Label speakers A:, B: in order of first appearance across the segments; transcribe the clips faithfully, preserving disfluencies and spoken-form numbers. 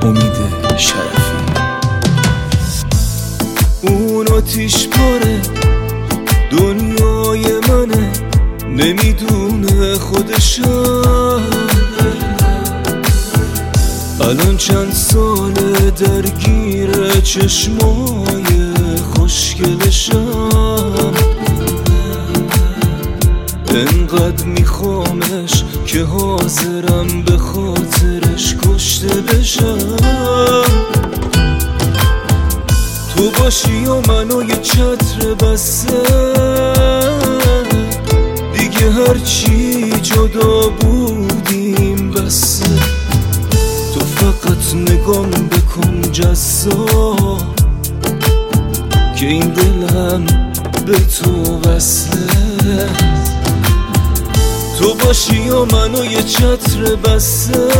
A: امید شرفی.
B: اون آتیش پاره دنیای منه، نمیدونه خودشم. الان چند ساله درگیر چشمای خوشگلشم. انقدر میخوامش که حاضرم به خاطرش کشته بشم. تو باشی و منو یه چتر بسته، دیگه هرچی جدا بودیم بسته. تو فقط نگام بکن جذاب که این دلم به تو وصله. تو باشی و منو یه چتر بسته،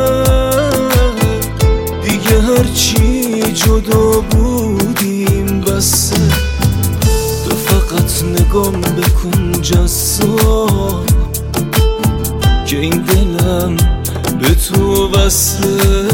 B: دیگه هرچی جدا بودیم بسته. تو فقط نگام بکن جذاب که این دلم به تو وصله.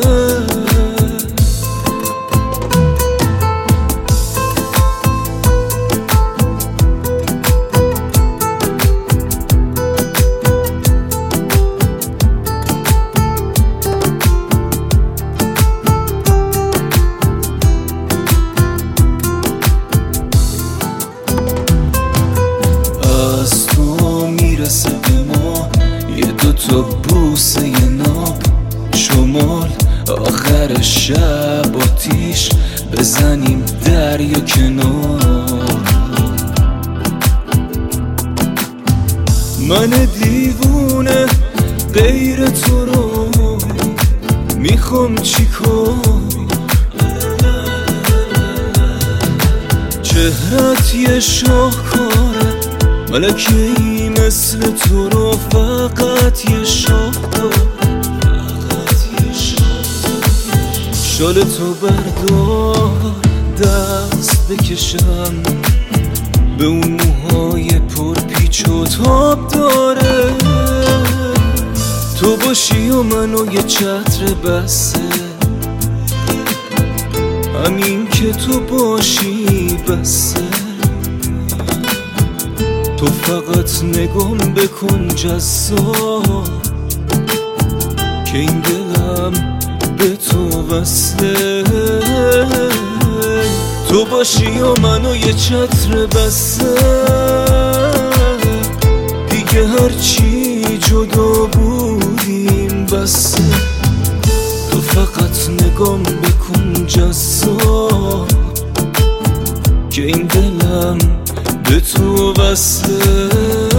B: از تو میرسه به ما یه دوتا بوسه یه ناب شمال. آخر شب آتیش بزنیم دریا کنار. من دیوونه غیر تو رو میخوام چیکار؟ چهرت یه شاهکاره، ملکی مثل تو رو فقط یه شاه دار. شال تو بردار دست بکشم به اون موهای پر پیچ و تاب داره. تو باشی و منو یه چتر بسته، همین که تو باشی بسته. تو فقط نگام بکن جذاب که این دلم به تو وصله. تو باشی و منو یه چتر بسته، دیگه هرچی جدا بودیم بسته. تو فقط نگام بکن جذاب که این دلم به تو وصله.